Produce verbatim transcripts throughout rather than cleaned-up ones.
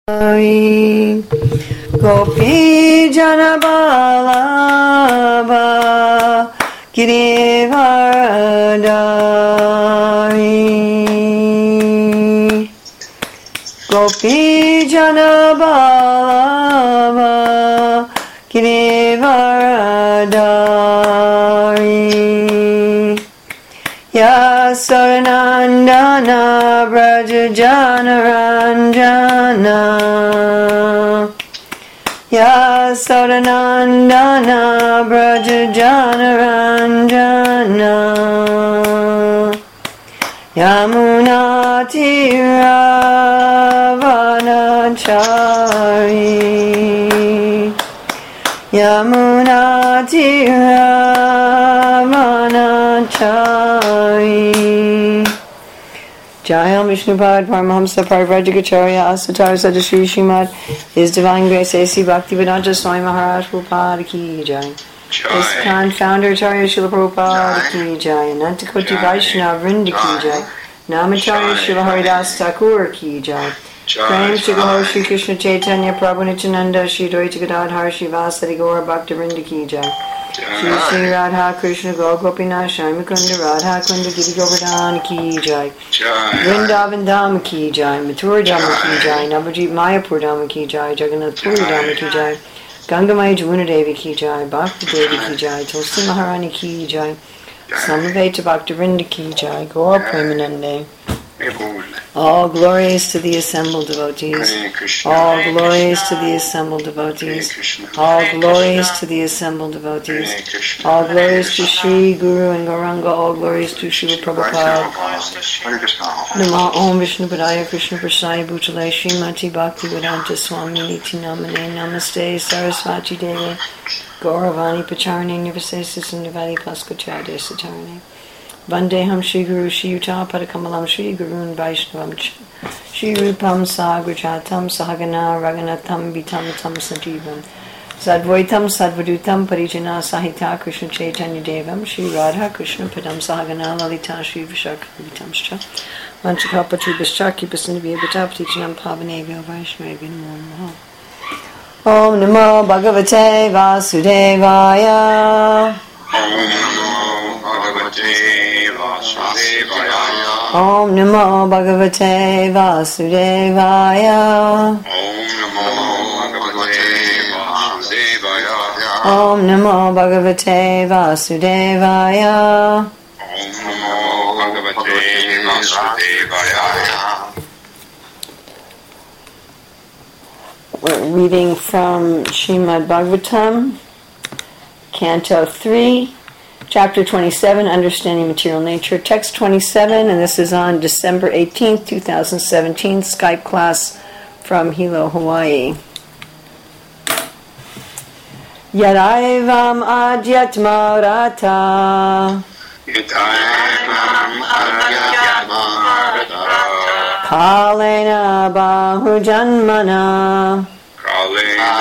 Gopi Jana Vallabha Girivaradari Gopi Jana Vallabha Girivaradari Yasodanandana Braja Jana Ranjana Yasodanandana Braja Jana Ranjana Yamuna Tiravanachari Yamuna Tiravanachari Jayam Vishnupad Paramahamsa Parivrajagacharya Asatar Sadashri Srimad His Divine Grace A C Bhaktivedanta Swami Maharaj Prabhupada Ki Jai ISKCON Founder Acharya Srila Prabhupada Ki Jai Anantakoti Vaishnava Vrinda Ki Jai Namacharya Srila Haridas Thakur Ki Jai Prem Shri Gaur Shri Krishna Chaitanya Prabhu Nityananda Shri Dvaita Gadadhar Shri Vasari Gaur Bhakta Vrinda Ki Jai Shri Shri Radha Krishna Gaur Gopinath Shri Mukunda Radha Kunda Giri Govardhan Ki Jai Vrindavan Dham Ki Jai Mathura Dham Ki Jai Navadvip Mayapur Dham Ki Jai Jagannath Puri Dham Ki Jai Gangamaya Jamuna Devi Ki Jai Bhakti Devi Ki Jai Tulsi Maharani Ki Jai Samaveta Bhakta Vrinda Ki Jai Gaur Premanande. All glories to the assembled devotees. All glories to the assembled devotees. All glories to the assembled devotees. All glories to Sri Guru and Gauranga. All glories to Srila Prabhupada. Nama Om Vishnu Padaya Krishna Prasaya Bhutale Srimati Bhakti Vedanta Swami Niti Namane Namaste Sarasvati Devi Gauravani Pacharani Nivasesa Sindhavadi Paskacharya Satarani Vandeham Shri Guru Shri Yuta Padakamalam Shri Gurun Vaishnavam Shri Rupam Sagrachatam Sahagana Raganatam Vitam Tam Sajivam Sadvaitam Sadvadutam Parijana Sahita Krishna Chaitanya Devam Shri Radha Krishna Padam Sahagana Lalita Shri Vishakvitamscha Vanchakapatubhascha Kipasindhavya Bhataptichanam Pavanevya Vaishnavya Namo Namaha Om Namo Bhagavate Vasudevaya Om Namo Bhagavate Vasudevaya Om Namo Bhagavate Vasudevaya Om Namo Bhagavate Vasudevaya. We're reading from Srimad Bhagavatam, Canto three, Chapter twenty-seven, Understanding Material Nature, Text twenty-seven, and this is on December eighteenth, twenty seventeen, Skype class from Hilo, Hawaii. Yadaivam Adhyatma Rata Yadaivam Adhyatma Rata Kalena Bahu Janmana Kalena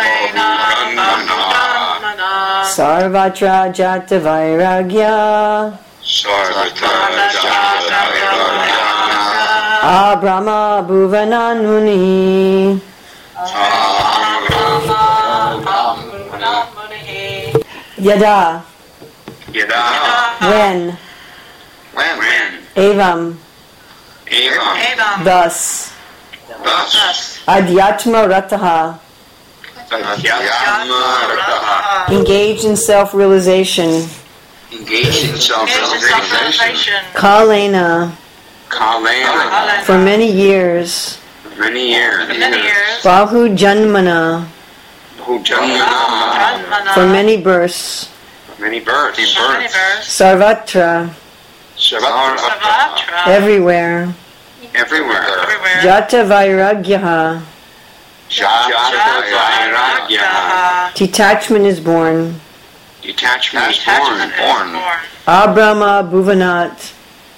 Sarvatra Jata Vairagya Sarvatra Jata Vairagya Abrahma Bhuvanan Muni Yada Yada When When Evam Evam Thus Thus Adhyatma Rataha Engaged in self-realization. Engaged in self-realization. Kalena. Kalena. For many years. Many years. Many years. Bahu Janmana. Bahu Janmana. For many births. Many births. Sarvatra. Sarvatra. Everywhere. Everywhere. Jata Vairagyaha. Detachment is born. Detachment is born. born. Abrahma Bhuvanat.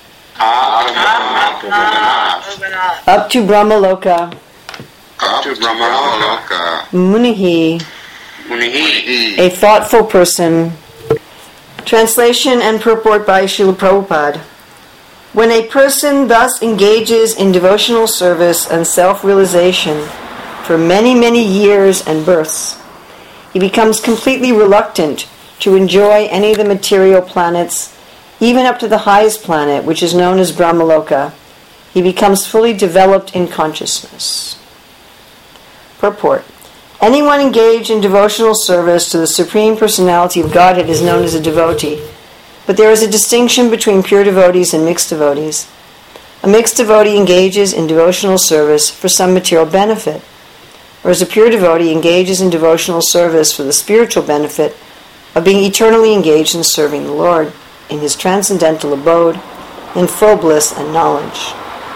Up to Brahmaloka. Up to Brahmaloka. Munihi. Munihi. A thoughtful person. Translation and purport by Srila Prabhupada. When a person thus engages in devotional service and self-realization, for many, many years and births. He becomes completely reluctant to enjoy any of the material planets, even up to the highest planet, which is known as Brahmaloka. He becomes fully developed in consciousness. Purport. Anyone engaged in devotional service to the Supreme Personality of Godhead is known as a devotee. But there is a distinction between pure devotees and mixed devotees. A mixed devotee engages in devotional service for some material benefit, whereas a pure devotee engages in devotional service for the spiritual benefit of being eternally engaged in serving the Lord in his transcendental abode in full bliss and knowledge.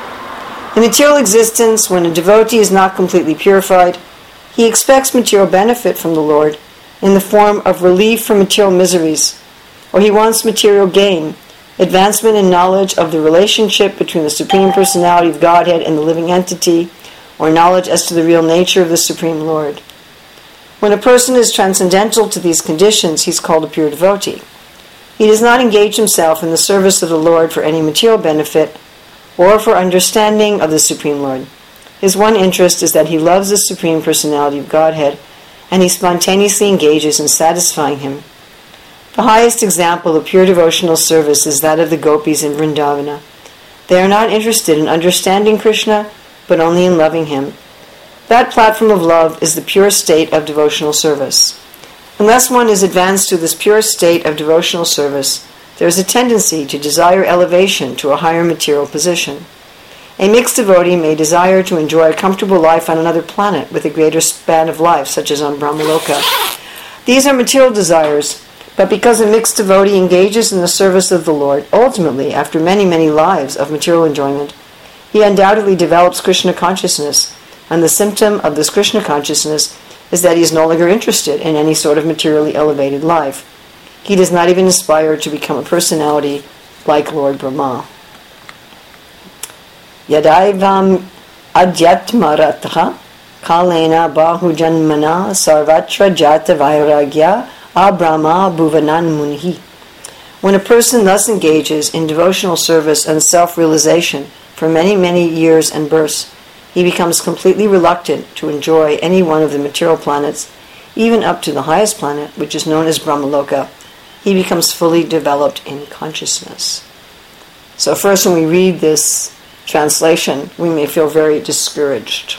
In material existence, when a devotee is not completely purified, he expects material benefit from the Lord in the form of relief from material miseries, or he wants material gain, advancement in knowledge of the relationship between the Supreme Personality of Godhead and the living entity, or knowledge as to the real nature of the Supreme Lord. When a person is transcendental to these conditions, he is called a pure devotee. He does not engage himself in the service of the Lord for any material benefit or for understanding of the Supreme Lord. His one interest is that he loves the Supreme Personality of Godhead, and he spontaneously engages in satisfying him. The highest example of pure devotional service is that of the gopis in Vrindavana. They are not interested in understanding Krishna, but only in loving him. That platform of love is the pure state of devotional service. Unless one is advanced to this pure state of devotional service, there is a tendency to desire elevation to a higher material position. A mixed devotee may desire to enjoy a comfortable life on another planet with a greater span of life, such as on Brahmaloka. These are material desires, but because a mixed devotee engages in the service of the Lord, ultimately, after many, many lives of material enjoyment, he undoubtedly develops Krishna consciousness, and the symptom of this Krishna consciousness is that he is no longer interested in any sort of materially elevated life. He does not even aspire to become a personality like Lord Brahma. Yadaivam adyatmaratha kalena bahu janmana sarvatra jata vairagya abrahma bhuvanan munhi. When a person thus engages in devotional service and self-realization for many, many years and births, he becomes completely reluctant to enjoy any one of the material planets, even up to the highest planet, which is known as Brahmaloka. He becomes fully developed in consciousness. So first, when we read this translation, we may feel very discouraged.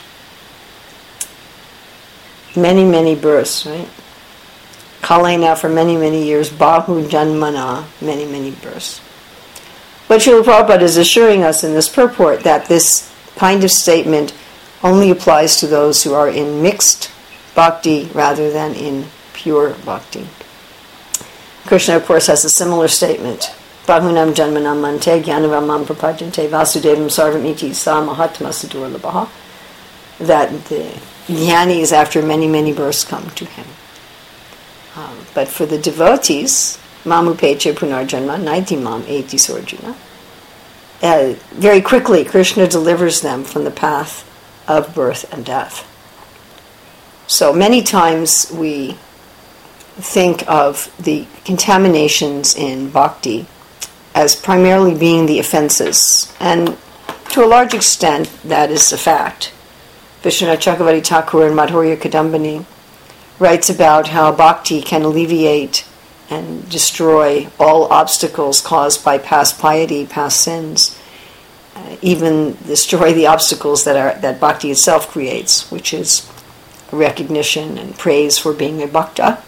Many, many births, right? Kalena for many, many years, Bahu Janmana, many, many births. But Srila Prabhupada is assuring us in this purport that this kind of statement only applies to those who are in mixed bhakti rather than in pure bhakti. Krishna, of course, has a similar statement. Bahunam janmanam mante jnanavamam prapajante vasudevam sarvam iti sa mahatma sadurlabha. That the jnanis after many, many births come to him. Um, but for the devotees, mamupeche punarjanma naiti mam eti sorjuna. Uh, very quickly, Krishna delivers them from the path of birth and death. So many times we think of the contaminations in bhakti as primarily being the offenses, and to a large extent that is a fact. Vishwanath Chakravarti Thakur in Madhurya Kadambini writes about how bhakti can alleviate and destroy all obstacles caused by past piety, past sins, uh, even destroy the obstacles that are that bhakti itself creates, which is recognition and praise for being a bhakta.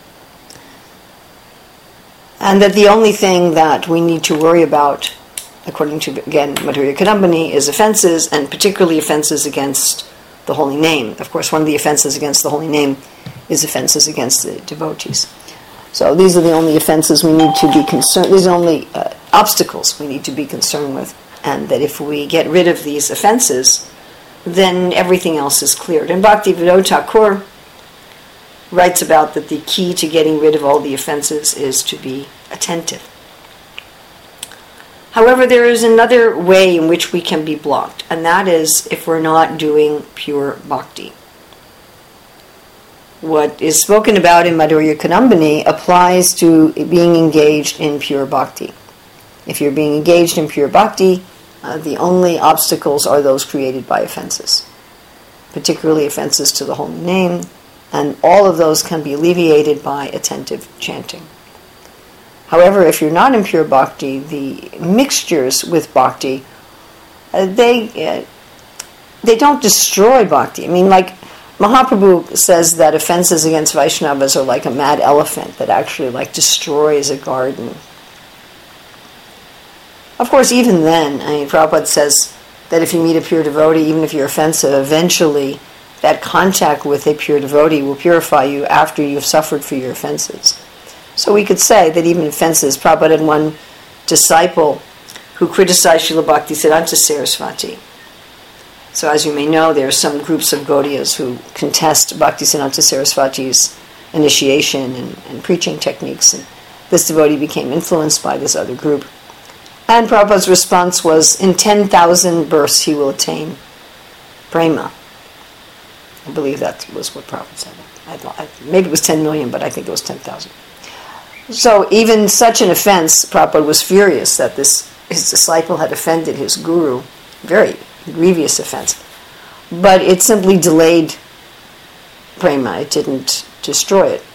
And that the only thing that we need to worry about, according to, again, Madhurya Kadambini, is offenses, and particularly offenses against the holy name. Of course, one of the offenses against the holy name is offenses against the devotees. So these are the only offenses we need to be concerned, these are only uh, obstacles we need to be concerned with. And that if we get rid of these offenses, then everything else is cleared. And Bhakti-Vinod Thakur writes about that the key to getting rid of all the offenses is to be attentive. However, there is another way in which we can be blocked, and that is if we're not doing pure bhakti. What is spoken about in Madhurya Kadambini applies to being engaged in pure bhakti. If you're being engaged in pure bhakti, uh, the only obstacles are those created by offenses. particularly offenses to the holy name, and all of those can be alleviated by attentive chanting. However, if you're not in pure bhakti, the mixtures with bhakti, uh, they uh, they don't destroy bhakti. I mean, like Mahaprabhu says that offenses against Vaishnavas are like a mad elephant that actually like destroys a garden. Of course, even then, I mean, Prabhupada says that if you meet a pure devotee, even if you're offensive, eventually that contact with a pure devotee will purify you after you've suffered for your offenses. So we could say that even offenses, Prabhupada had one disciple who criticized Srila Bhaktisiddhanta Saraswati. So as you may know, there are some groups of Gaudiyas who contest Bhaktisiddhanta Saraswati's initiation and, and preaching techniques. And this devotee became influenced by this other group. And Prabhupada's response was, in ten thousand births he will attain prema. I believe that was what Prabhupada said. I thought, maybe it was ten million, but I think it was ten thousand. So even such an offense, Prabhupada was furious that this his disciple had offended his guru. Very grievous offense. But it simply delayed prema. It didn't destroy it.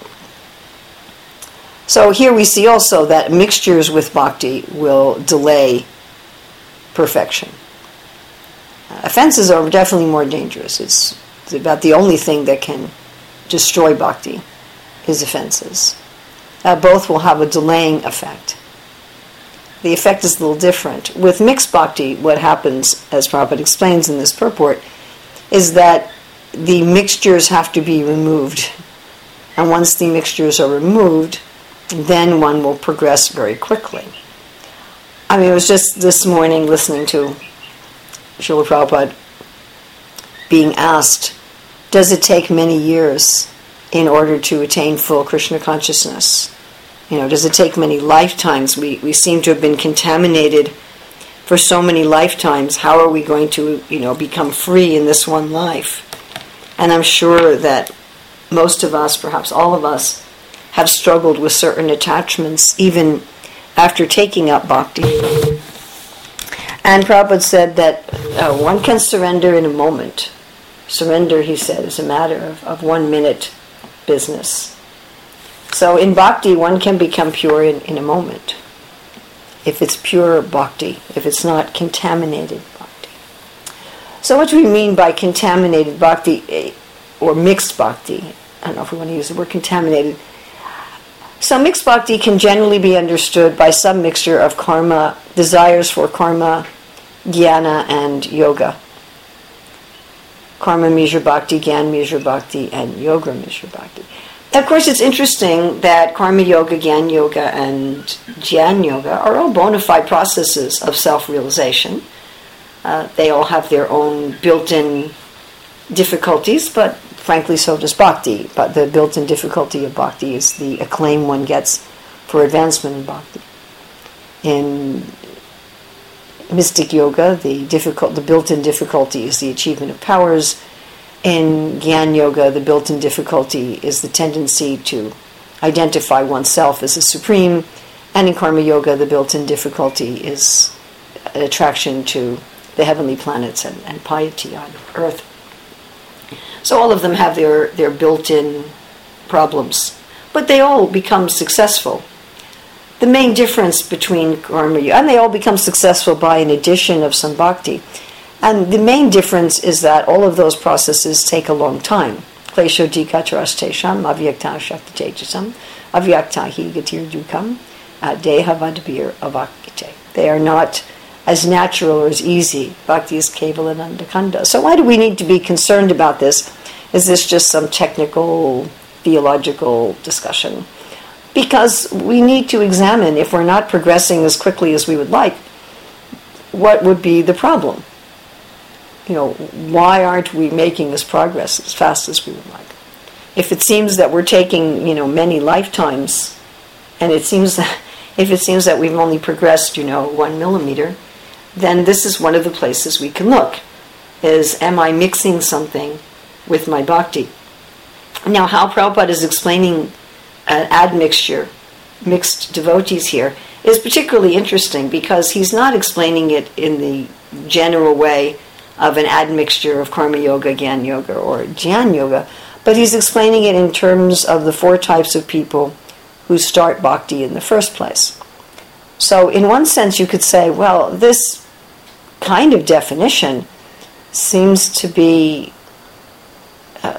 So here we see also that mixtures with bhakti will delay perfection. Uh, offenses are definitely more dangerous. It's, it's about the only thing that can destroy bhakti is offenses. Uh, both will have a delaying effect. The effect is a little different. With mixed bhakti, what happens, as Prabhupada explains in this purport, is that the mixtures have to be removed. And once the mixtures are removed, then one will progress very quickly. I mean, it was just this morning listening to Srila Prabhupada being asked, does it take many years in order to attain full Krishna consciousness? You know, does it take many lifetimes? We we seem to have been contaminated for so many lifetimes. How are we going to, you know, become free in this one life? And I'm sure that most of us, perhaps all of us, have struggled with certain attachments even after taking up bhakti. And Prabhupada said that uh, one can surrender in a moment. Surrender, he said, is a matter of, of one minute business. So in bhakti, one can become pure in, in a moment. If it's pure bhakti, if it's not contaminated bhakti. So what do we mean by contaminated bhakti or mixed bhakti? I don't know if we want to use the word contaminated. So mixed bhakti can generally be understood by some mixture of karma, desires for karma, jnana, and yoga. Karma mishra bhakti, jnana mishra bhakti, and yoga mishra bhakti. Of course, it's interesting that karma yoga, jnana yoga, and jnana yoga are all bona fide processes of self-realization. Uh, they all have their own built-in difficulties, but frankly, so does bhakti. But the built-in difficulty of bhakti is the acclaim one gets for advancement in bhakti. In mystic yoga, the difficult, the built-in difficulty is the achievement of powers. In Jnana Yoga, the built-in difficulty is the tendency to identify oneself as a supreme. And in Karma Yoga, the built-in difficulty is an attraction to the heavenly planets and, and piety on earth. So all of them have their, their built-in problems. But they all become successful. The main difference between Karma Yoga, and they all become successful by an addition of some bhakti. And the main difference is that all of those processes take a long time. Klesho dikacharas tesham, avyakta shakti tejasam, avyakta hi gatir dukam, deha vadbir avakite. They are not as natural or as easy. Bhakti is kevalananda kanda. So why do we need to be concerned about this? Is this just some technical, theological discussion? Because we need to examine, if we're not progressing as quickly as we would like, what would be the problem? You know, why aren't we making this progress as fast as we would like? If it seems that we're taking, you know, many lifetimes, and it seems that if it seems that we've only progressed, you know, one millimeter, then this is one of the places we can look. Is, am I mixing something with my bhakti? Now, how Prabhupada is explaining uh, admixture, mixed devotees here, is particularly interesting because he's not explaining it in the general way of an admixture of karma yoga, gyan yoga, or jnana yoga, but he's explaining it in terms of the four types of people who start bhakti in the first place. So in one sense you could say, well, this kind of definition seems to be uh,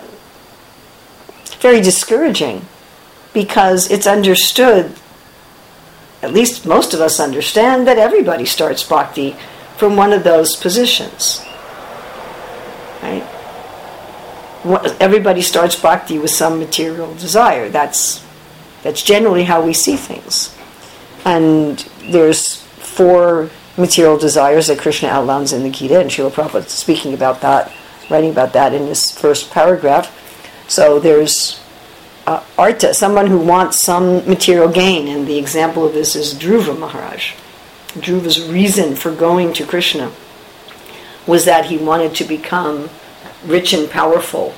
very discouraging, because it's understood, at least most of us understand, that everybody starts bhakti from one of those positions. Right? Everybody starts bhakti with some material desire. That's that's generally how we see things. And there's four material desires that Krishna outlines in the Gita, and Srila Prabhupada is speaking about that, writing about that in this first paragraph. So there's uh, arta, someone who wants some material gain, and the example of this is Dhruva Maharaj. Dhruva's reason for going to Krishna was that he wanted to become rich and powerful,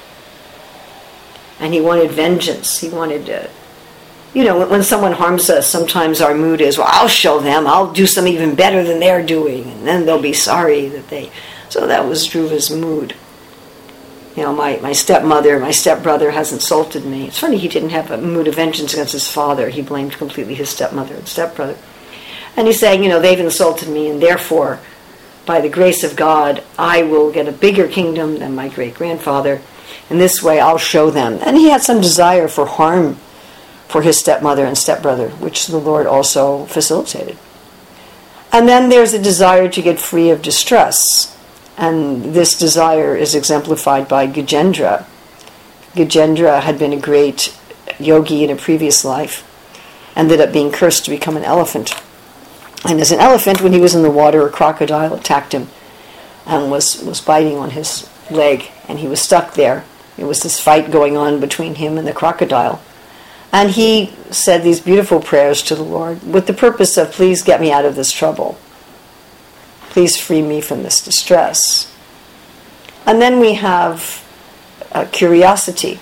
and he wanted vengeance. He wanted to, you know, when someone harms us, sometimes our mood is, well, I'll show them, I'll do something even better than they're doing, and then they'll be sorry that they... So that was Dhruva's mood. You know, my, my stepmother, my stepbrother has insulted me. It's funny, he didn't have a mood of vengeance against his father. He blamed completely his stepmother and stepbrother. And he's saying, you know, they've insulted me, and therefore, by the grace of God, I will get a bigger kingdom than my great-grandfather. In this way, I'll show them. And he had some desire for harm for his stepmother and stepbrother, which the Lord also facilitated. And then there's a desire to get free of distress. And this desire is exemplified by Gajendra. Gajendra had been a great yogi in a previous life, ended up being cursed to become an elephant. And as an elephant, when he was in the water, a crocodile attacked him and was, was biting on his leg, and he was stuck there. It was this fight going on between him and the crocodile. And he said these beautiful prayers to the Lord with the purpose of, please get me out of this trouble. Please free me from this distress. And then we have uh, curiosity.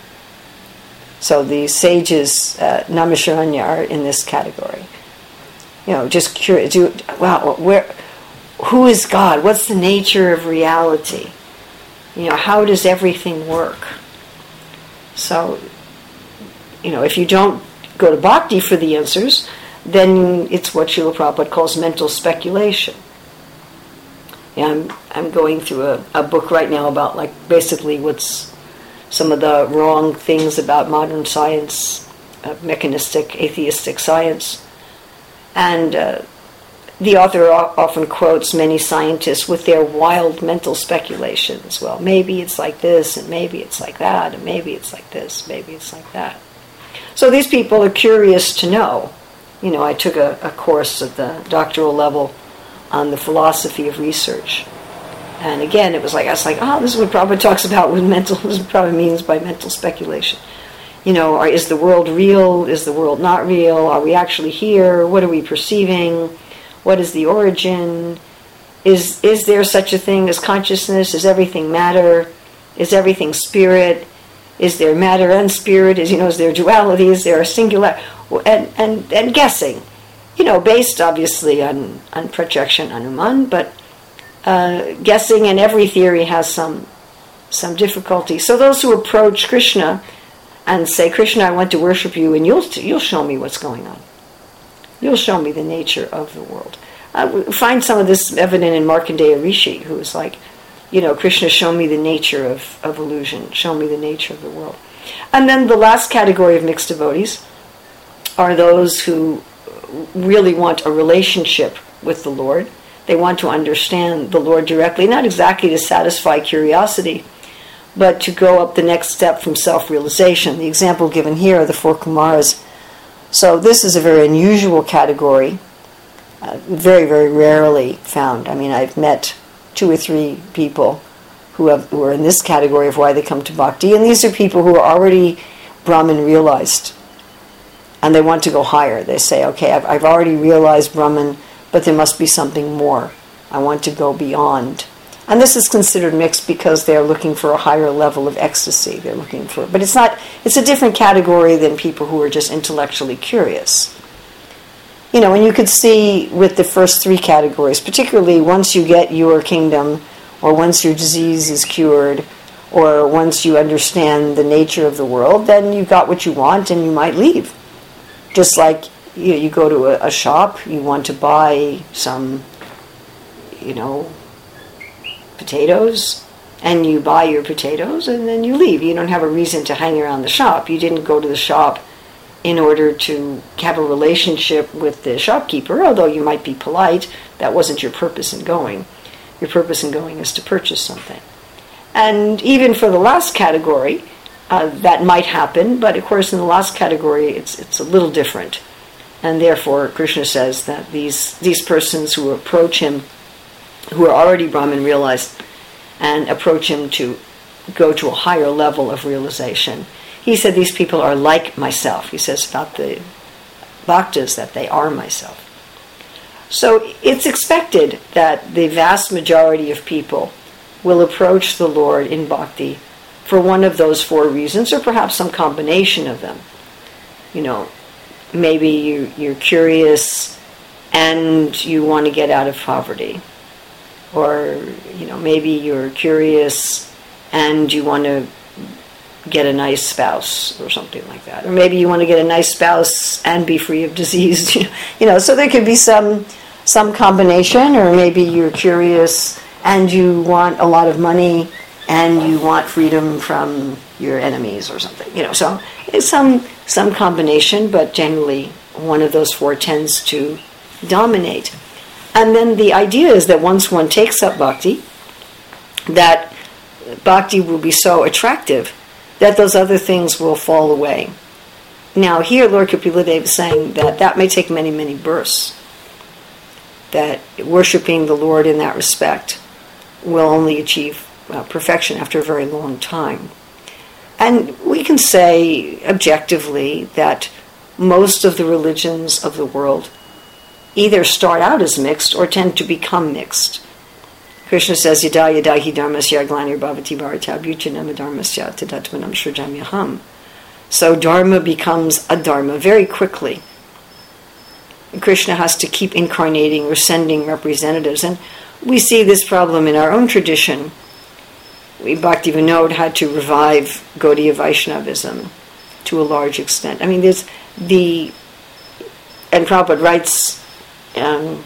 So the sages, uh, Naimisharanya, are in this category. You know, just curious. Do, wow, where, who is God? What's the nature of reality? You know, how does everything work? So, you know, if you don't go to bhakti for the answers, then it's what Srila Prabhupada calls mental speculation. Yeah, I'm I'm going through a, a book right now about, like, basically what's some of the wrong things about modern science, uh, mechanistic, atheistic science. And uh, the author o- often quotes many scientists with their wild mental speculations. Well, maybe it's like this, and maybe it's like that, and maybe it's like this, maybe it's like that. So these people are curious to know. You know, I took a, a course at the doctoral level on the philosophy of research. And again, it was like, I was like, oh, this is what Prabhupada talks about with mental, this is what Prabhupada means by mental speculation. You know, are, is the world real? Is the world not real? Are we actually here? What are we perceiving? What is the origin? Is is there such a thing as consciousness? Is everything matter? Is everything spirit? Is there matter and spirit? Is, you know, is there duality? Is there a singular? And and, and guessing. You know, based obviously on, on projection, anuman, but uh, guessing, and every theory has some some difficulty. So those who approach Krishna and say, Krishna, I want to worship you, and you'll you'll show me what's going on. You'll show me the nature of the world. I find some of this evident in Markandeya Rishi, who is like, you know, Krishna, show me the nature of, of illusion, show me the nature of the world. And then the last category of mixed devotees are those who really want a relationship with the Lord. They want to understand the Lord directly, not exactly to satisfy curiosity, but to go up the next step from self-realization. The example given here are the four Kumaras. So this is a very unusual category, uh, very, very rarely found. I mean, I've met two or three people who have who are in this category of why they come to bhakti, and these are people who are already Brahman realized, and they want to go higher. They say, okay, I've, I've already realized Brahman, but there must be something more. I want to go beyond. And this is considered mixed because they're looking for a higher level of ecstasy. They're looking for, but it's not. It's a different category than people who are just intellectually curious. You know, and you could see with the first three categories, particularly once you get your kingdom, or once your disease is cured, or once you understand the nature of the world, then you got what you want and you might leave. Just like you, you go to a, a shop, you want to buy some, you know, potatoes, and you buy your potatoes and then you leave. You don't have a reason to hang around the shop. You didn't go to the shop in order to have a relationship with the shopkeeper, although you might be polite. That wasn't your purpose in going. Your purpose in going is to purchase something. And even for the last category, uh, that might happen, but of course in the last category it's it's a little different. And therefore Krishna says that these these persons who approach him, who are already Brahman realized, and approach him to go to a higher level of realization, he said these people are like myself. He says about the bhaktas that they are myself. So it's expected that the vast majority of people will approach the Lord in bhakti for one of those four reasons, or perhaps some combination of them. You know, maybe you, you're curious and you want to get out of poverty. Or, you know, maybe you're curious and you want to get a nice spouse or something like that. Or maybe you want to get a nice spouse and be free of disease. You know, so there could be some some combination. Or maybe you're curious and you want a lot of money and you want freedom from your enemies or something. You know, so it's some some combination, but generally one of those four tends to dominate. And then the idea is that once one takes up bhakti, that bhakti will be so attractive that those other things will fall away. Now here Lord Kapila-Dev is saying that that may take many, many births. That worshipping the Lord in that respect will only achieve uh, perfection after a very long time. And we can say objectively that most of the religions of the world either start out as mixed or tend to become mixed. Krishna says, Yada yada hi dharmasya glanir bhavati bharata bhujanam dharmasya tadatmanam shrajamyaham. So dharma becomes adharma very quickly. And Krishna has to keep incarnating or sending representatives. And we see this problem in our own tradition. We, Bhakti Vinod had to revive Gaudiya Vaishnavism to a large extent. I mean, there's the... And Prabhupada writes... Um,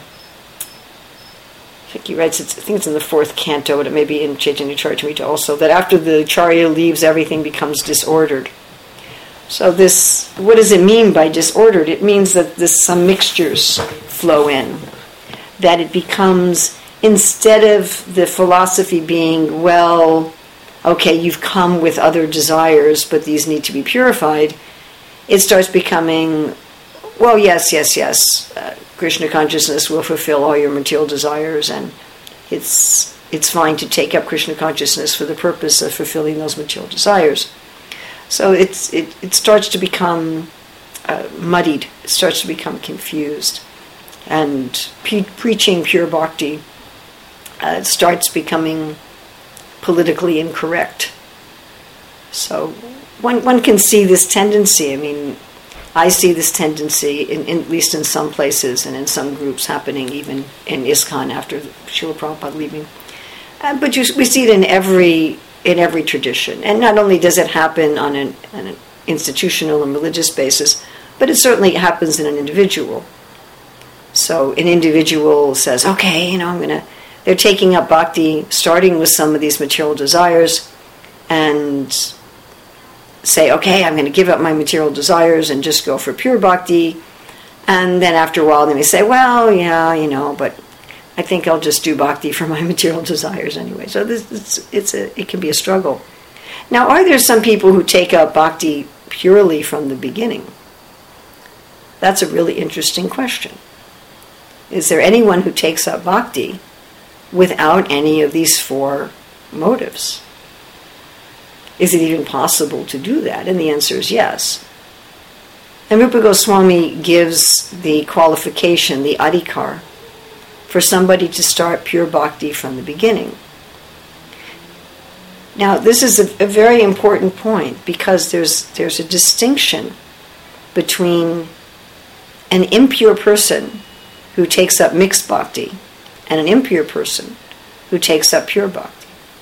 I think he writes, it's, I think it's in the fourth canto, but it may be in Chaitanya Charitamrita also, that after the Charya leaves, everything becomes disordered. So this, what does it mean by disordered? It means that this, some mixtures flow in. That it becomes, instead of the philosophy being, well, okay, you've come with other desires, but these need to be purified, it starts becoming, well, yes, yes, yes, uh, Krishna consciousness will fulfill all your material desires, and it's it's fine to take up Krishna consciousness for the purpose of fulfilling those material desires. So it's it, it starts to become uh, muddied. It starts to become confused. And pre- preaching pure bhakti uh, starts becoming politically incorrect. So one one can see this tendency. I mean, I see this tendency, in, in, at least in some places and in some groups, happening even in ISKCON after Srila Prabhupada leaving. Uh, but you, we see it in every in every tradition. And not only does it happen on an, on an institutional and religious basis, but it certainly happens in an individual. So an individual says, okay, you know, I'm going to... They're taking up bhakti, starting with some of these material desires, and... say, okay, I'm going to give up my material desires and just go for pure bhakti. And then after a while they may say, well, yeah, you know, but I think I'll just do bhakti for my material desires anyway. So this, it's, it's a, it can be a struggle. Now, are there some people who take up bhakti purely from the beginning? That's a really interesting question. Is there anyone who takes up bhakti without any of these four motives? Is it even possible to do that? And the answer is yes. And Rupa Goswami gives the qualification, the adhikar, for somebody to start pure bhakti from the beginning. Now, this is a, a very important point, because there's there's a distinction between an impure person who takes up mixed bhakti and an impure person who takes up pure bhakti.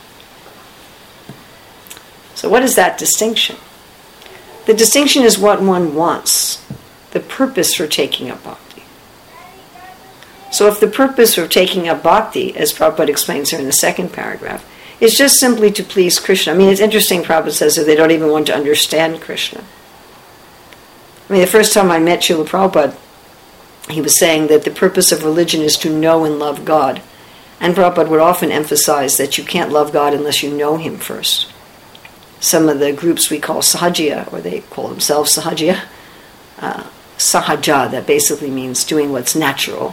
So what is that distinction? The distinction is what one wants, the purpose for taking up bhakti. So if the purpose for taking up bhakti, as Prabhupada explains here in the second paragraph, is just simply to please Krishna. I mean, it's interesting, Prabhupada says that they don't even want to understand Krishna. I mean, the first time I met Srila Prabhupada, he was saying that the purpose of religion is to know and love God. And Prabhupada would often emphasize that you can't love God unless you know Him first. Some of the groups we call Sahajiya, or they call themselves Sahajiya, uh, Sahaja, that basically means doing what's natural.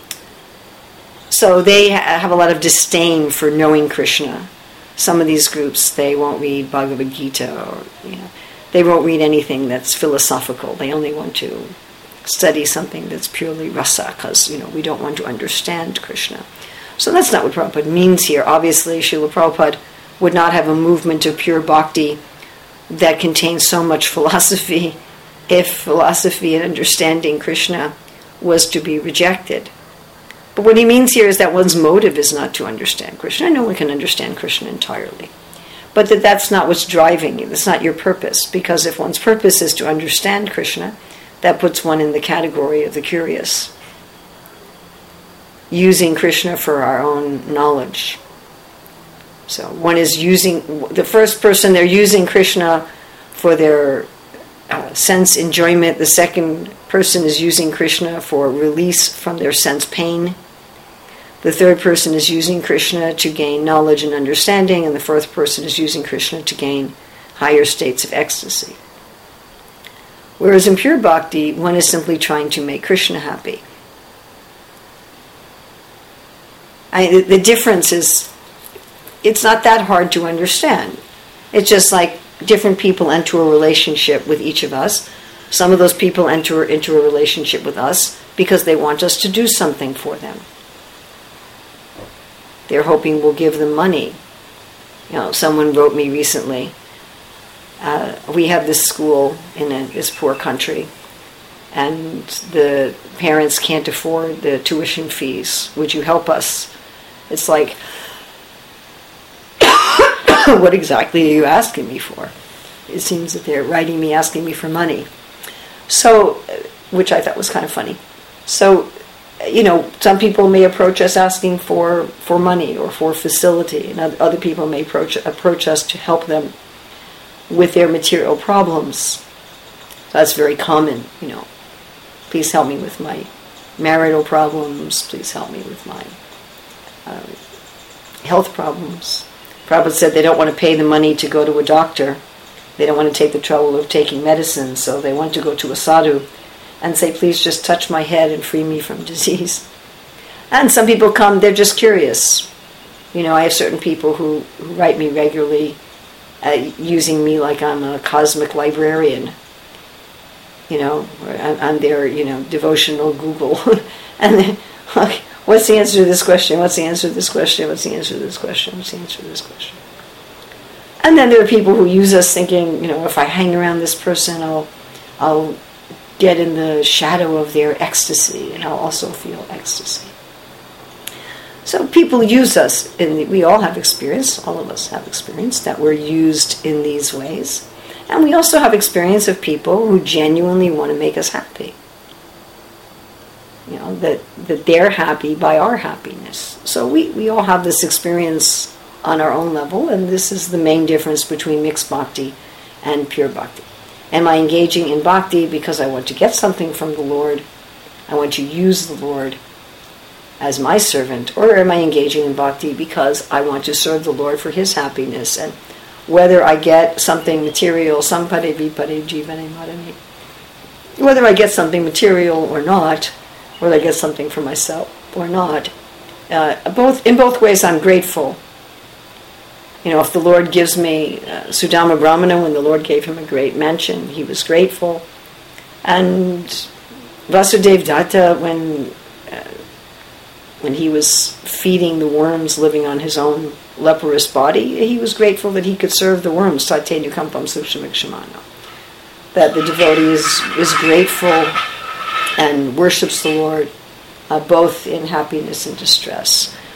So they have a lot of disdain for knowing Krishna. Some of these groups, they won't read Bhagavad Gita, or you know, they won't read anything that's philosophical. They only want to study something that's purely rasa, because you know we don't want to understand Krishna. So that's not what Prabhupada means here. Obviously, Srila Prabhupada would not have a movement of pure bhakti that contains so much philosophy if philosophy and understanding Krishna was to be rejected. But what he means here is that one's motive is not to understand Krishna. No one can understand Krishna entirely. But that that's not what's driving you. That's not your purpose. Because if one's purpose is to understand Krishna, that puts one in the category of the curious, using Krishna for our own knowledge. So one is using, the first person, they're using Krishna for their uh, sense enjoyment. The second person is using Krishna for release from their sense pain. The third person is using Krishna to gain knowledge and understanding, and the fourth person is using Krishna to gain higher states of ecstasy. Whereas in pure bhakti, one is simply trying to make Krishna happy. I, the difference is, it's not that hard to understand. It's just like different people enter a relationship with each of us. Some of those people enter into a relationship with us because they want us to do something for them. They're hoping we'll give them money. You know, someone wrote me recently, uh, we have this school in a, this poor country, and the parents can't afford the tuition fees. Would you help us? It's like, what exactly are you asking me for? It seems that they're writing me asking me for money. So, which I thought was kind of funny. So, you know, some people may approach us asking for, for money or for facility, and other people may approach, approach us to help them with their material problems. So that's very common, you know. Please help me with my marital problems. Please help me with my uh, health problems. Prabhupada said they don't want to pay the money to go to a doctor. They don't want to take the trouble of taking medicine, so they want to go to a sadhu and say, please just touch my head and free me from disease. And some people come, they're just curious. You know, I have certain people who, who write me regularly, uh, using me like I'm a cosmic librarian. You know, I'm, I'm their, you know, devotional Google. And then, okay, what's the answer to this question? What's the answer to this question? What's the answer to this question? What's the answer to this question? And then there are people who use us thinking, you know, if I hang around this person, I'll, I'll get in the shadow of their ecstasy, and I'll also feel ecstasy. So people use us, and we all have experience, all of us have experience, that we're used in these ways. And we also have experience of people who genuinely want to make us happy. You know, that, that they're happy by our happiness. So we, we all have this experience on our own level, and this is the main difference between mixed bhakti and pure bhakti. Am I engaging in bhakti because I want to get something from the Lord? I want to use the Lord as my servant, or am I engaging in bhakti because I want to serve the Lord for His happiness? And whether I get something material, sampade vipade jivane madane, whether I get something material or not, whether I get something for myself or not, uh, both in both ways I'm grateful. You know, if the Lord gives me uh, Sudama Brahmana, when the Lord gave him a great mansion, he was grateful. And Vasudev Datta, when uh, when he was feeding the worms living on his own leprous body, he was grateful that he could serve the worms. Tate nukampam sukshamikshmano. That the devotee is, is grateful and worships the Lord uh, both in happiness and distress.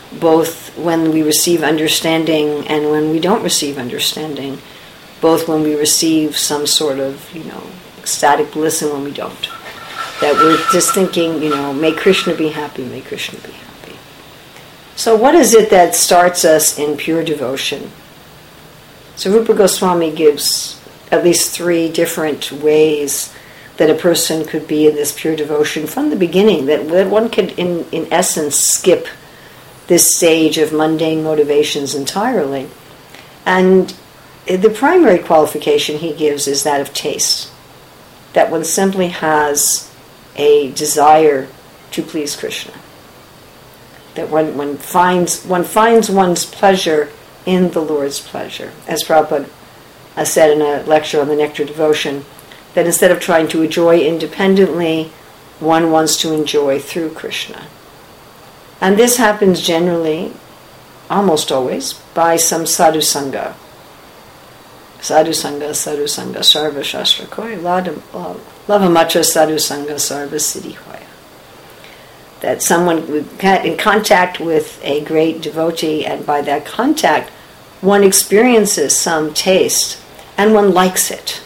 both when we receive understanding and when we don't receive understanding, both when we receive some sort of, you know, ecstatic bliss and when we don't. That we're just thinking, you know, may Krishna be happy, may Krishna be happy. So what is it that starts us in pure devotion? So Rupa Goswami gives at least three different ways that a person could be in this pure devotion from the beginning, that, that one could, in, in essence, skip this stage of mundane motivations entirely. And the primary qualification he gives is that of taste, that one simply has a desire to please Krishna, that one, one, finds, one finds one's pleasure in the Lord's pleasure. As Prabhupada said in a lecture on the Nectar Devotion, that instead of trying to enjoy independently, one wants to enjoy through Krishna. And this happens generally, almost always, by some sadhu sangha. Sadhu sangha, sadhu sangha, sarva shastra koi, lava macha sadhu sangha, sarva siddhi hoya. That someone would get in contact with a great devotee, and by that contact, one experiences some taste, and one likes it.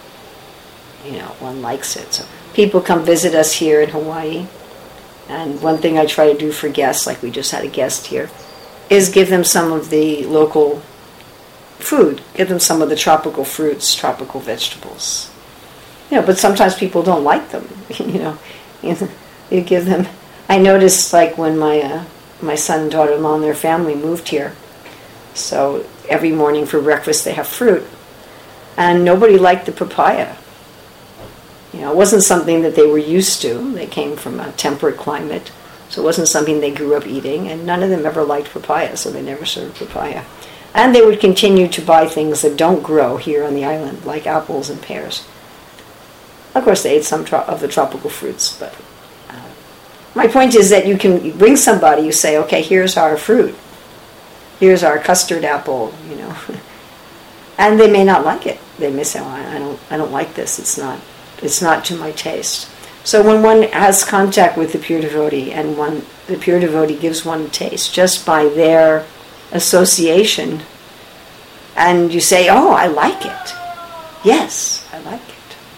You know, one likes it. So people come visit us here in Hawaii, and one thing I try to do for guests, like we just had a guest here, is give them some of the local food, give them some of the tropical fruits, tropical vegetables. You know, but sometimes people don't like them. you know, you give them. I noticed, like when my uh, my son and daughter-in-law and their family moved here, so every morning for breakfast they have fruit, and nobody liked the papaya. You know, it wasn't something that they were used to. They came from a temperate climate, so it wasn't something they grew up eating, and none of them ever liked papaya, so they never served papaya. And they would continue to buy things that don't grow here on the island, like apples and pears. Of course, they ate some tro- of the tropical fruits, but uh, my point is that you can you bring somebody, you say, okay, here's our fruit. Here's our custard apple, you know. And they may not like it. They may say, oh, I don't, I don't like this. It's not, it's not to my taste. So when one has contact with the pure devotee, and one, the pure devotee gives one a taste just by their association, and you say, oh, I like it. Yes, I like it.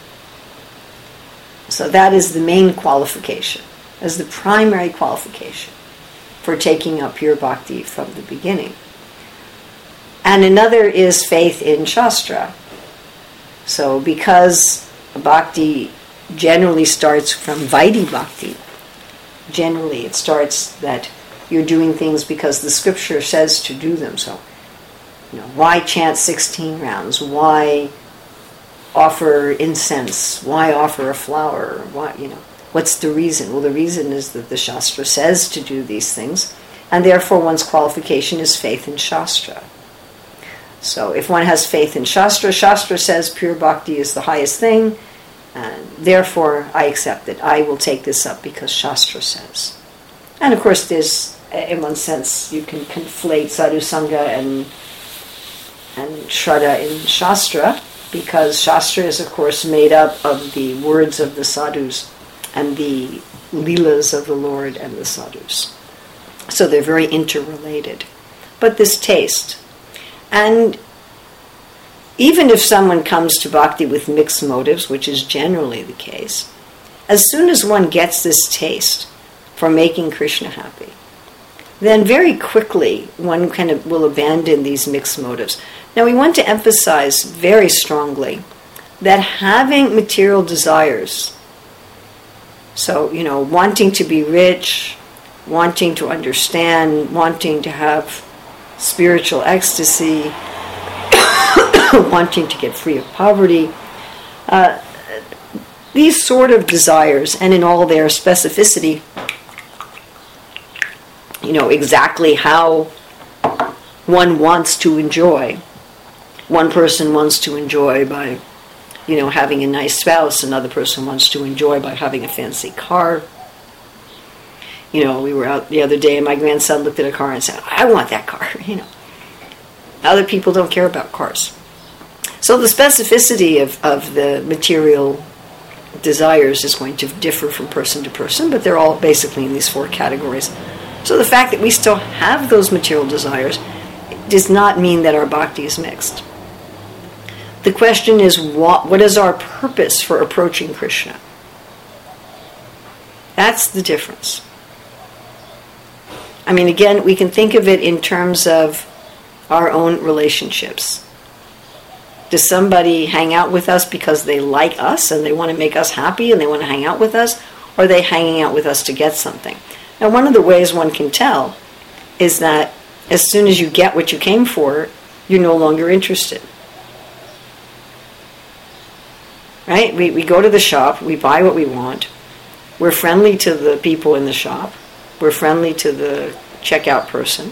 So that is the main qualification, as the primary qualification for taking up pure bhakti from the beginning. And another is faith in Shastra. So because bhakti generally starts from Vaidhi bhakti, generally it starts that you're doing things because the scripture says to do them. So, you know, why chant sixteen rounds? Why offer incense? Why offer a flower? Why, you know, what's the reason? Well, the reason is that the Shastra says to do these things, and therefore one's qualification is faith in Shastra. So if one has faith in Shastra, Shastra says pure bhakti is the highest thing, and therefore I accept it. I will take this up because Shastra says. And of course there's, in one sense, you can conflate sadhu sangha and and shraddha in Shastra, because Shastra is of course made up of the words of the sadhus and the leelas of the Lord and the sadhus. So they're very interrelated. But this taste, and even if someone comes to bhakti with mixed motives, which is generally the case, as soon as one gets this taste for making Krishna happy, then very quickly one kind of will abandon these mixed motives. Now we want to emphasize very strongly that having material desires, so, you know, wanting to be rich, wanting to understand, wanting to have spiritual ecstasy, wanting to get free of poverty, uh, these sort of desires, and in all their specificity, you know, exactly how one wants to enjoy. One person wants to enjoy by, you know, having a nice spouse. Another person wants to enjoy by having a fancy car. You know, we were out the other day and my grandson looked at a car and said, I want that car, you know. Other people don't care about cars. So the specificity of, of the material desires is going to differ from person to person, but they're all basically in these four categories. So the fact that we still have those material desires does not mean that our bhakti is mixed. The question is, what, what is our purpose for approaching Krishna? That's the difference. I mean, again, we can think of it in terms of our own relationships. Does somebody hang out with us because they like us and they want to make us happy and they want to hang out with us? Or are they hanging out with us to get something? Now, one of the ways one can tell is that as soon as you get what you came for, you're no longer interested. Right? We, we go to the shop, we buy what we want, we're friendly to the people in the shop, we're friendly to the checkout person.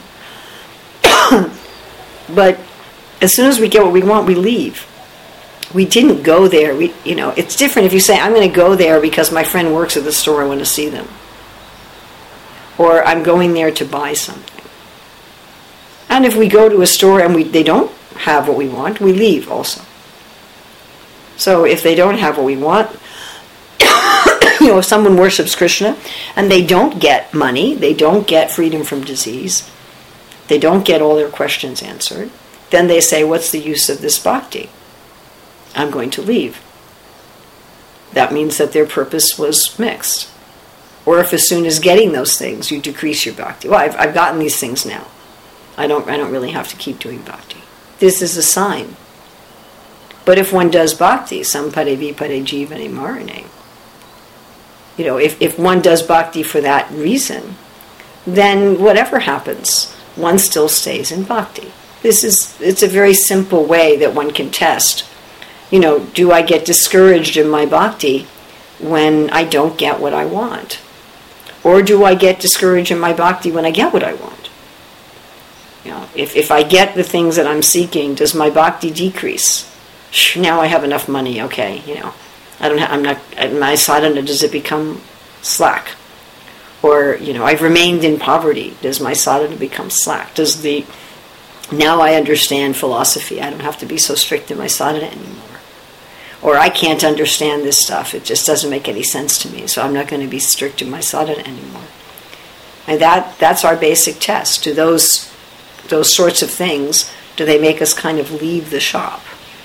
But as soon as we get what we want, we leave. We didn't go there. We, you know, it's different if you say, I'm going to go there because my friend works at the store, I want to see them. Or I'm going there to buy something. And if we go to a store and we they don't have what we want, we leave also. So if they don't have what we want, you know, if someone worships Krishna and they don't get money, they don't get freedom from disease, they don't get all their questions answered, then they say, what's the use of this bhakti? I'm going to leave. That means that their purpose was mixed. Or if as soon as getting those things, you decrease your bhakti. Well, I've, I've gotten these things now. I don't, I don't really have to keep doing bhakti. This is a sign. But if one does bhakti, sampade vipade jivane marane, you know, if, if one does bhakti for that reason, then whatever happens, one still stays in bhakti. This is, it's a very simple way that one can test. You know, do I get discouraged in my bhakti when I don't get what I want? Or do I get discouraged in my bhakti when I get what I want? You know, if, if I get the things that I'm seeking, does my bhakti decrease? Now I have enough money, okay, you know. I don't have, I'm not, my sadhana, does it become slack? Or, you know, I've remained in poverty. Does my sadhana become slack? Does the, now I understand philosophy. I don't have to be so strict in my sadhana anymore. Or I can't understand this stuff. It just doesn't make any sense to me. So I'm not going to be strict in my sadhana anymore. And that that's our basic test. Do those those sorts of things, do they make us kind of leave the shop?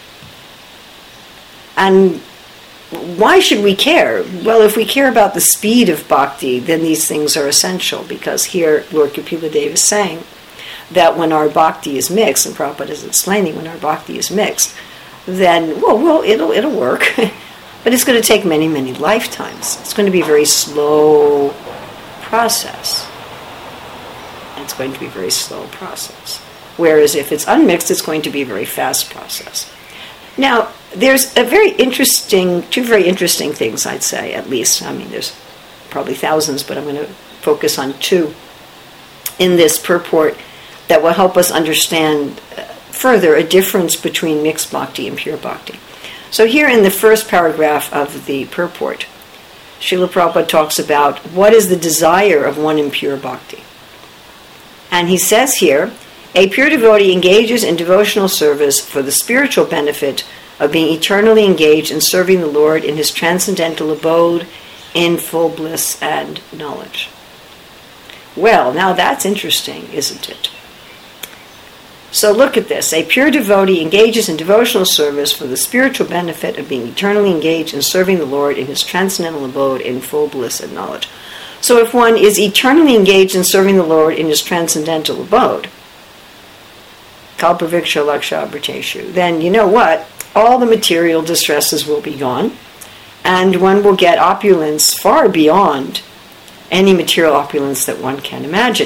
And why should we care? Well, if we care about the speed of bhakti, then these things are essential. Because here, Lord Kapila Deva is saying that when our bhakti is mixed, and Prabhupada is explaining, when our bhakti is mixed, then, well, well it'll, it'll work. But it's going to take many, many lifetimes. It's going to be a very slow process. It's going to be a very slow process. Whereas if it's unmixed, it's going to be a very fast process. Now, there's a very interesting, two very interesting things, I'd say, at least. I mean, there's probably thousands, but I'm going to focus on two in this purport that will help us understand further a difference between mixed bhakti and pure bhakti. So here in the first paragraph of the purport, Srila Prabhupada talks about what is the desire of one in pure bhakti. And he says here, a pure devotee engages in devotional service for the spiritual benefit of being eternally engaged in serving the Lord in his transcendental abode in full bliss and knowledge. Well, now that's interesting, isn't it? So look at this. A pure devotee engages in devotional service for the spiritual benefit of being eternally engaged in serving the Lord in his transcendental abode in full bliss and knowledge. So if one is eternally engaged in serving the Lord in his transcendental abode, kalpaviksha laksha abhriteshu, then you know what? All the material distresses will be gone, and one will get opulence far beyond any material opulence that one can imagine.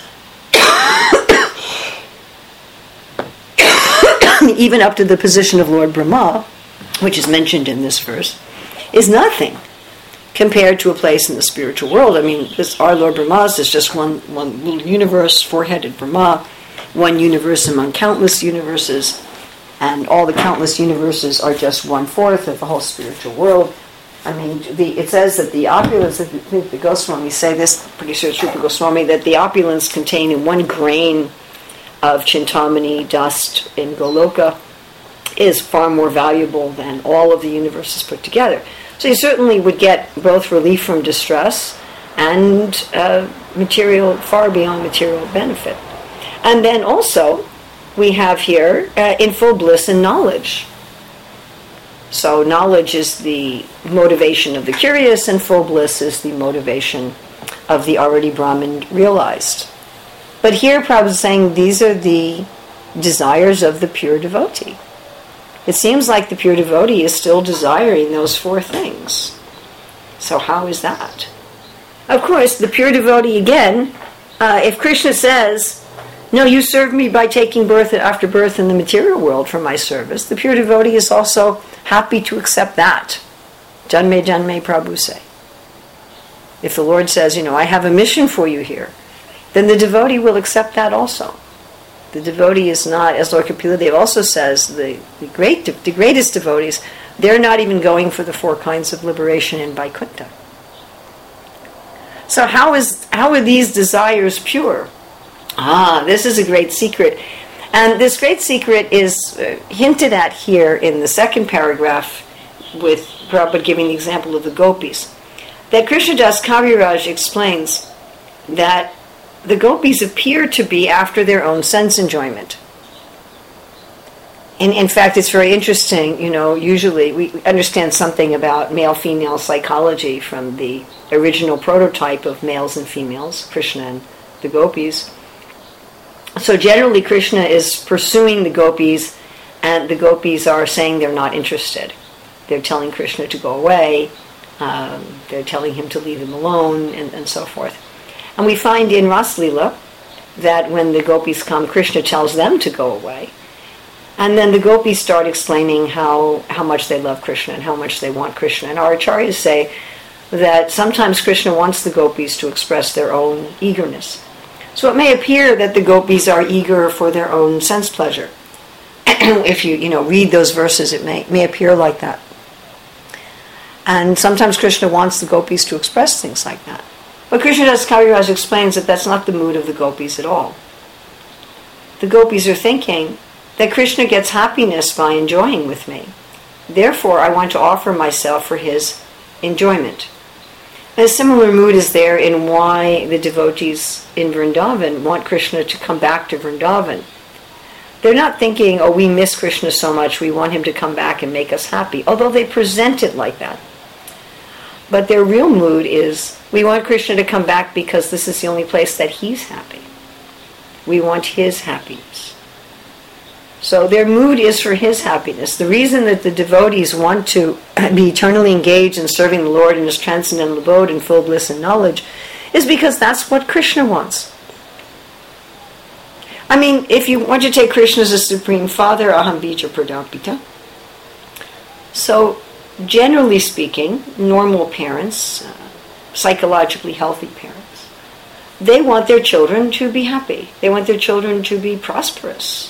Even up to the position of Lord Brahma, which is mentioned in this verse, is nothing compared to a place in the spiritual world. I mean, this, our Lord Brahma's is just one, one little universe, four-headed Brahma, one universe among countless universes, and all the countless universes are just one-fourth of the whole spiritual world. I mean, the, it says that the opulence, I think the Goswami say this, pretty sure it's Rupa Goswami, that the opulence contained in one grain of Chintamani dust in Goloka is far more valuable than all of the universes put together. So you certainly would get both relief from distress and uh, material, far beyond material benefit. And then also, we have here uh, in full bliss and knowledge. So knowledge is the motivation of the curious, and full bliss is the motivation of the already Brahman realized. But here Prabhupada is saying these are the desires of the pure devotee. It seems like the pure devotee is still desiring those four things. So how is that? Of course, the pure devotee, again, uh, if Krishna says, no, you serve me by taking birth after birth in the material world for my service, the pure devotee is also happy to accept that. Janme Janme Prabhu say. If the Lord says, you know, I have a mission for you here, then the devotee will accept that also. The devotee is not, as Lord Kapila Dev also says, the, the great, the greatest devotees, they're not even going for the four kinds of liberation in Vaikuntha. So how is how are these desires pure? Ah, this is a great secret. And this great secret is uh, hinted at here in the second paragraph with Prabhupada giving the example of the gopis. That Krishnadas Kaviraj explains that the gopis appear to be after their own sense enjoyment. In, in fact, it's very interesting, you know, usually we understand something about male-female psychology from the original prototype of males and females, Krishna and the gopis. So generally Krishna is pursuing the gopis, and the gopis are saying they're not interested. They're telling Krishna to go away, um, they're telling him to leave him alone, and, and so forth. And we find in Raslila that when the gopis come, Krishna tells them to go away. And then the gopis start explaining how, how much they love Krishna and how much they want Krishna. And our acharyas say that sometimes Krishna wants the gopis to express their own eagerness. So it may appear that the gopis are eager for their own sense pleasure. If you, you know, read those verses, it may, may appear like that. And sometimes Krishna wants the gopis to express things like that. But Krishnadas Kaviraj explains that that's not the mood of the gopis at all. The gopis are thinking that Krishna gets happiness by enjoying with me. Therefore, I want to offer myself for his enjoyment. And a similar mood is there in why the devotees in Vrindavan want Krishna to come back to Vrindavan. They're not thinking, oh, we miss Krishna so much, we want him to come back and make us happy, although they present it like that. But their real mood is, we want Krishna to come back because this is the only place that he's happy. We want his happiness. So their mood is for his happiness. The reason that the devotees want to be eternally engaged in serving the Lord in his transcendental abode in full bliss and knowledge is because that's what Krishna wants. I mean, if you want to take Krishna as a supreme father, aham bija pradapita. So, generally speaking, normal parents, uh, psychologically healthy parents, they want their children to be happy. They want their children to be prosperous.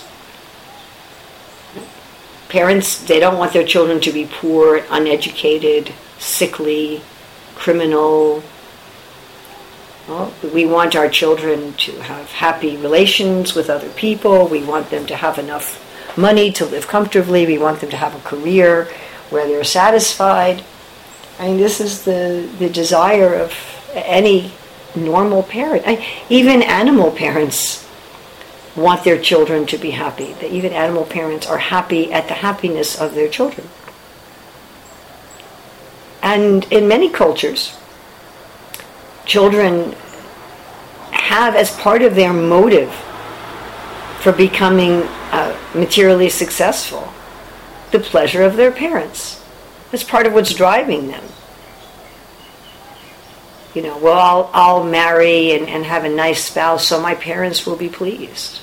Parents, they don't want their children to be poor, uneducated, sickly, criminal. Well, we want our children to have happy relations with other people. We want them to have enough money to live comfortably. We want them to have a career where they're satisfied. I mean, this is the, the desire of any normal parent. I, even animal parents want their children to be happy. That even animal parents are happy at the happiness of their children. And in many cultures, children have as part of their motive for becoming uh, materially successful the pleasure of their parents. That's part of what's driving them. You know, well, I'll, I'll marry and, and have a nice spouse so my parents will be pleased.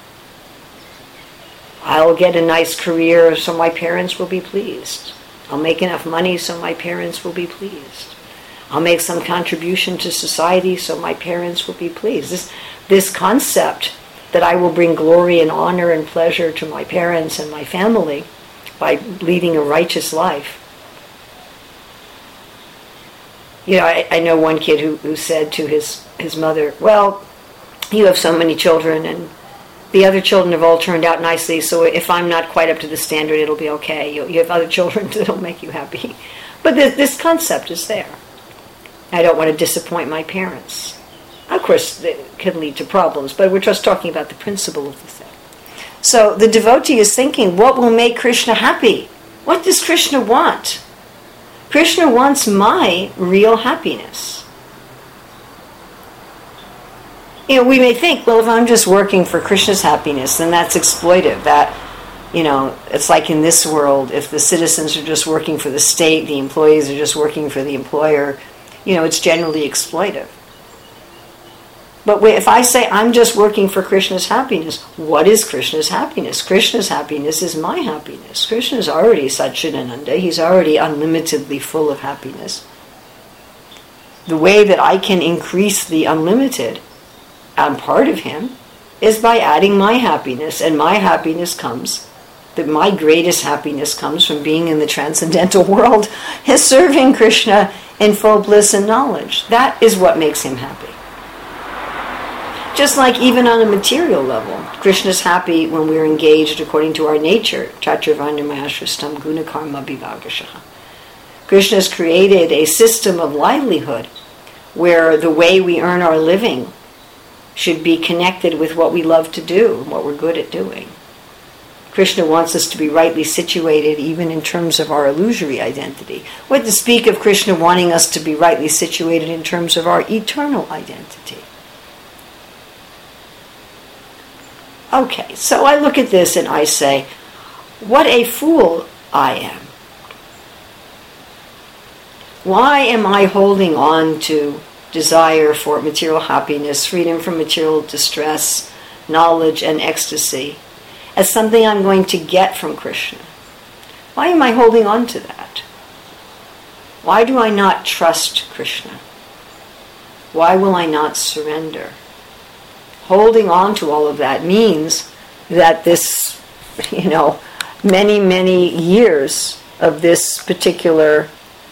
I'll get a nice career so my parents will be pleased. I'll make enough money so my parents will be pleased. I'll make some contribution to society so my parents will be pleased. This, this concept that I will bring glory and honor and pleasure to my parents and my family by leading a righteous life. You know, I, I know one kid who, who said to his, his mother, well, you have so many children and the other children have all turned out nicely, so if I'm not quite up to the standard, it'll be okay. You, you have other children that'll make you happy. But this, this concept is there. I don't want to disappoint my parents. Of course, it can lead to problems, but we're just talking about the principle of the thing. So the devotee is thinking, what will make Krishna happy? What does Krishna want? Krishna wants my real happiness. You know, we may think, well, if I'm just working for Krishna's happiness, then that's exploitive. That, you know, it's like in this world, if the citizens are just working for the state, the employees are just working for the employer, you know, it's generally exploitive. But if I say I'm just working for Krishna's happiness, what is Krishna's happiness? Krishna's happiness is my happiness. Krishna is already Satchidananda. He's already unlimitedly full of happiness. The way that I can increase the unlimited, I'm part of him, is by adding my happiness. And my happiness comes, that my greatest happiness comes from being in the transcendental world, is serving Krishna in full bliss and knowledge. That is what makes him happy. Just like even on a material level, Krishna's happy when we're engaged according to our nature. Chaturvarna Mahashrastam Guna Karma Vibhagashaha. Krishna's created a system of livelihood where the way we earn our living should be connected with what we love to do and what we're good at doing. Krishna wants us to be rightly situated even in terms of our illusory identity. What to speak of Krishna wanting us to be rightly situated in terms of our eternal identity. Okay, so I look at this and I say, what a fool I am. Why am I holding on to desire for material happiness, freedom from material distress, knowledge and ecstasy as something I'm going to get from Krishna? Why am I holding on to that? Why do I not trust Krishna? Why will I not surrender? Holding on to all of that means that this, you know, many, many years of this particular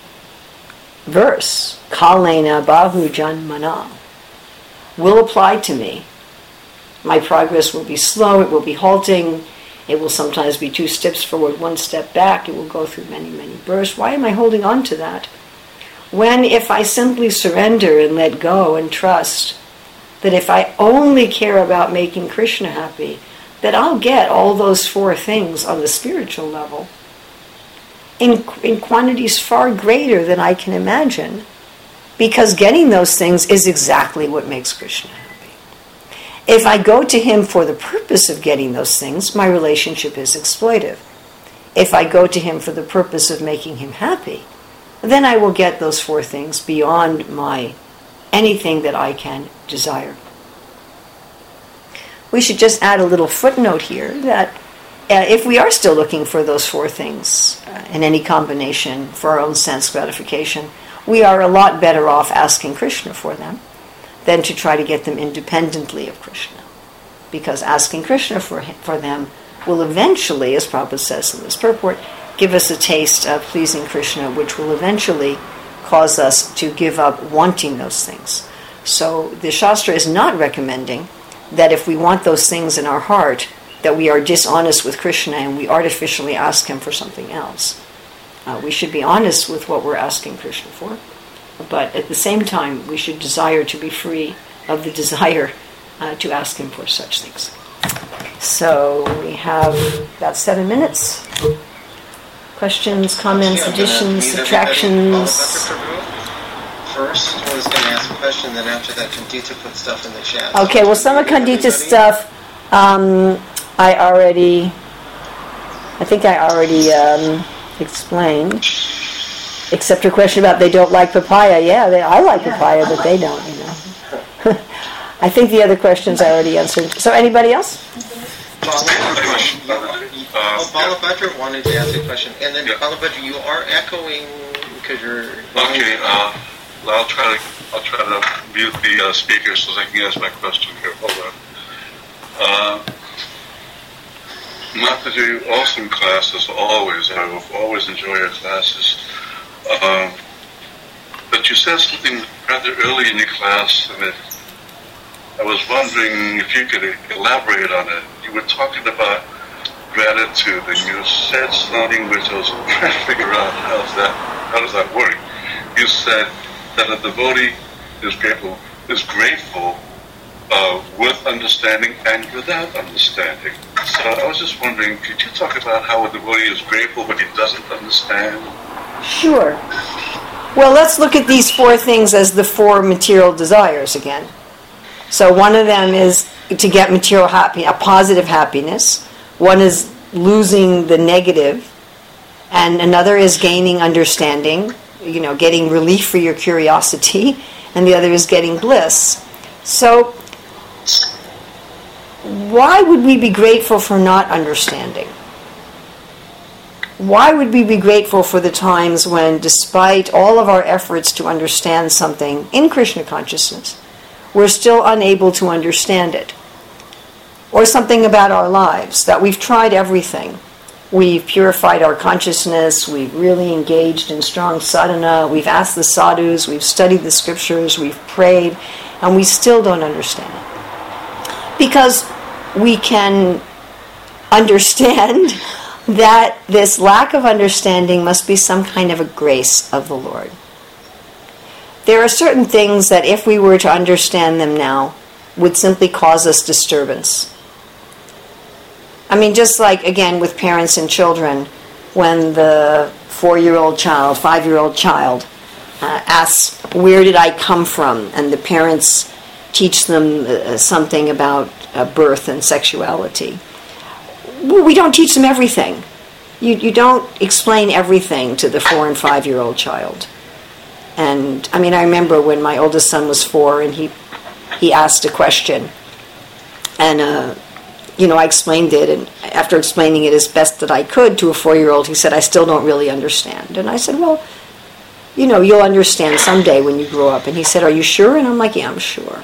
verse, Kalena Bahu Janmana, will apply to me. My progress will be slow, it will be halting, it will sometimes be two steps forward, one step back, it will go through many, many bursts. Why am I holding on to that? When if I simply surrender and let go and trust that if I only care about making Krishna happy, that I'll get all those four things on the spiritual level in, in quantities far greater than I can imagine, because getting those things is exactly what makes Krishna happy. If I go to him for the purpose of getting those things, my relationship is exploitive. If I go to him for the purpose of making him happy, then I will get those four things beyond my anything that I can desire. We should just add a little footnote here that uh, if we are still looking for those four things uh, in any combination for our own sense gratification, we are a lot better off asking Krishna for them than to try to get them independently of Krishna. Because asking Krishna for, for them will eventually, as Prabhupada says in this purport, give us a taste of pleasing Krishna, which will eventually cause us to give up wanting those things. So the Shastra is not recommending that if we want those things in our heart, that we are dishonest with Krishna and we artificially ask him for something else. Uh, we should be honest with what we're asking Krishna for, but at the same time we should desire to be free of the desire uh, to ask him for such things. So we have about seven minutes. Questions, comments, yeah, additions, meet subtractions? First, I was going to ask a question, then after that, Kandita put stuff in the chat. Okay, well, some of Kandita's stuff, um, I already, I think I already um, explained. Except her question about they don't like papaya. Yeah, they, I like yeah, papaya, but like they don't, you know. I think the other questions I already answered. So anybody else? Oh, Balabhadra wanted to ask a question, and then yeah. Balabhadra, you are echoing because you're. Okay, uh, I'll try to I'll try to mute the uh, speaker so I can ask my question here. Hold on. Uh, Mataji, awesome classes always. I will always enjoy your classes. Um, but you said something rather early in your class, and it, I was wondering if you could elaborate on it. You were talking about gratitude, and you said something which I was trying to figure out how's that, how does that work. You said that a devotee is grateful, is grateful uh, with understanding and without understanding. So I was just wondering, could you talk about how a devotee is grateful but he doesn't understand? Sure. Well, let's look at these four things as the four material desires again. So one of them is to get material happy, a positive happiness. One is losing the negative, and another is gaining understanding, you know, getting relief for your curiosity, and the other is getting bliss. So why would we be grateful for not understanding? Why would we be grateful for the times when, despite all of our efforts to understand something in Krishna consciousness, we're still unable to understand it? Or something about our lives, that we've tried everything. We've purified our consciousness, we've really engaged in strong sadhana, we've asked the sadhus, we've studied the scriptures, we've prayed, and we still don't understand it. Because we can understand that this lack of understanding must be some kind of a grace of the Lord. There are certain things that if we were to understand them now, would simply cause us disturbance. I mean, just like, again, with parents and children, when the four-year-old child, five-year-old child uh, asks, where did I come from? And the parents teach them uh, something about uh, birth and sexuality. Well, we don't teach them everything. You, you don't explain everything to the four- and five-year-old child. And, I mean, I remember when my oldest son was four and he, he asked a question. And, uh, you know, I explained it, and after explaining it as best that I could to a four-year-old, he said, I still don't really understand. And I said, well, you know, you'll understand someday when you grow up. And he said, are you sure? And I'm like, yeah, I'm sure.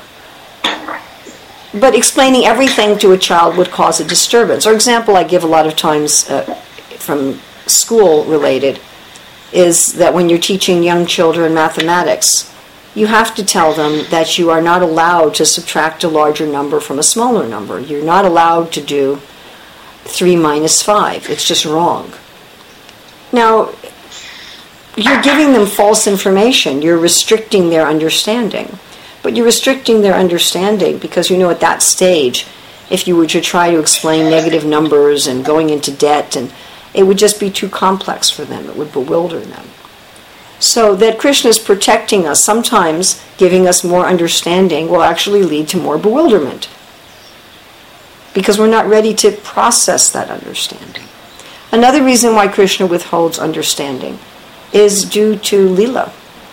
But explaining everything to a child would cause a disturbance. Or example I give a lot of times uh, from school related is that when you're teaching young children mathematics, you have to tell them that you are not allowed to subtract a larger number from a smaller number. You're not allowed to do three minus five. It's just wrong. Now, you're giving them false information. You're restricting their understanding. But you're restricting their understanding because, you know, at that stage, if you were to try to explain negative numbers and going into debt, and it would just be too complex for them. It would bewilder them. So that Krishna is protecting us, sometimes giving us more understanding, will actually lead to more bewilderment. Because we're not ready to process that understanding. Another reason why Krishna withholds understanding is due to Leela.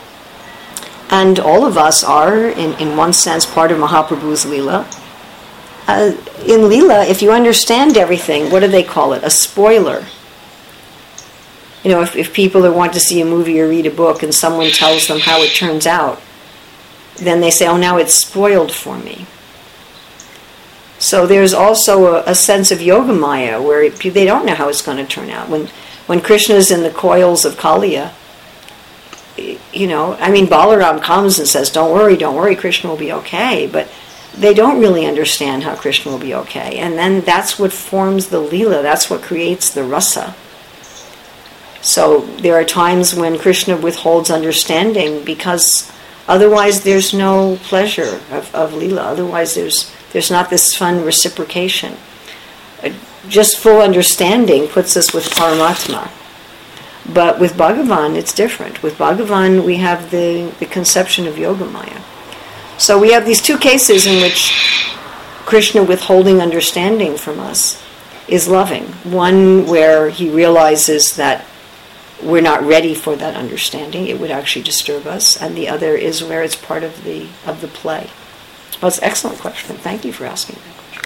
And all of us are, in, in one sense, part of Mahaprabhu's Leela. Uh, in Leela, if you understand everything, what do they call it? A spoiler. You know, if, if people want to see a movie or read a book and someone tells them how it turns out, then they say, oh, now it's spoiled for me. So there's also a, a sense of Yogamaya where it, they don't know how it's going to turn out. When when Krishna is in the coils of Kaliya, you know, I mean, Balaram comes and says, don't worry, don't worry, Krishna will be okay. But they don't really understand how Krishna will be okay. And then that's what forms the Leela. That's what creates the rasa. So there are times when Krishna withholds understanding because otherwise there's no pleasure of, of Leela. Otherwise there's there's not this fun reciprocation. Just full understanding puts us with Paramatma. But with Bhagavan, it's different. With Bhagavan, we have the, the conception of Yogamaya. So we have these two cases in which Krishna withholding understanding from us is loving. One where he realizes that we're not ready for that understanding, it would actually disturb us, and the other is where it's part of the of the play. Well, it's an excellent question. Thank you for asking that question.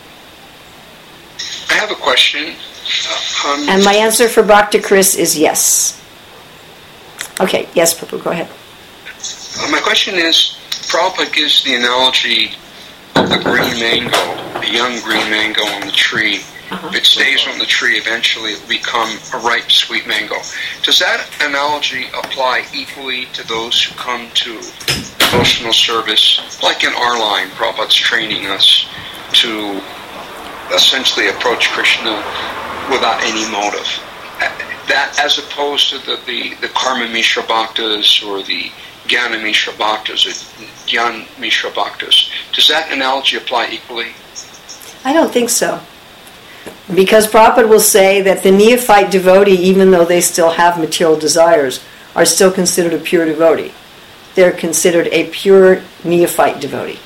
I have a question. Um, and my answer for Bhakta Chris is yes. Okay, yes, Prabhu, go ahead. Uh, my question is, Prabhupada gives the analogy of the green mango, the young green mango on the tree. Uh-huh. If it stays on the tree, eventually it will become a ripe, sweet mango. Does that analogy apply equally to those who come to devotional service? Like in our line, Prabhupada's training us to essentially approach Krishna without any motive. that as opposed to the, the, the Karma Mishra Bhaktas or the Jnana Mishra Bhaktas or Jnana Mishra Bhaktas, does that analogy apply equally? I don't think so. Because Prabhupada will say that the neophyte devotee, even though they still have material desires, are still considered a pure devotee. They're considered a pure neophyte devotee.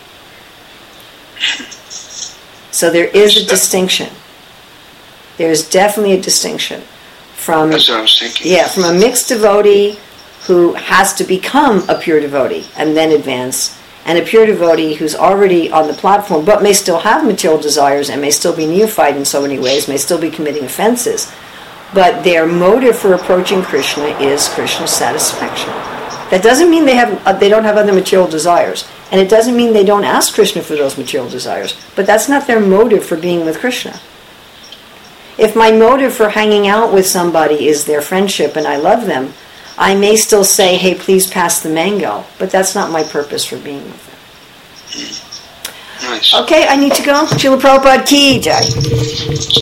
So there is a distinction. There's definitely a distinction from That's what I was thinking. Yeah, from a mixed devotee who has to become a pure devotee and then advance, and a pure devotee who's already on the platform but may still have material desires and may still be neophyte in so many ways, may still be committing offenses, but their motive for approaching Krishna is Krishna's satisfaction. That doesn't mean they have uh, they don't have other material desires, and it doesn't mean they don't ask Krishna for those material desires, but that's not their motive for being with Krishna. If my motive for hanging out with somebody is their friendship and I love them, I may still say, hey, please pass the mango, but that's not my purpose for being with them. Nice. Okay, I need to go. Srila Prabhupada ki jai.